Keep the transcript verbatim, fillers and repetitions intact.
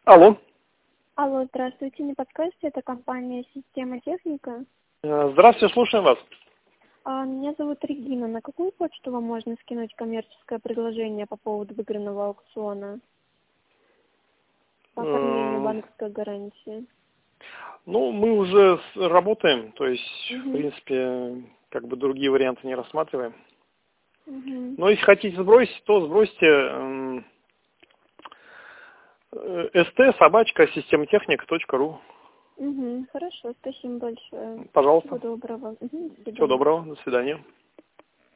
Алло. Алло, здравствуйте, не подскажете, это компания «Система Техника». Э, Здравствуйте, слушаем вас. А, Меня зовут Регина. На какую почту вам можно скинуть коммерческое предложение по поводу выигранного аукциона по оформлению Э, банковской гарантии? Ну, мы уже с- работаем, то есть, в Угу. принципе, как бы другие варианты не рассматриваем. Угу. Но если хотите сбросить, то сбросьте эм, э, ст собачка системотехник точка ру. Угу. Хорошо, спасибо большое. Всего Пожалуйста. доброго. Угу. До Всего свидания. доброго, до свидания.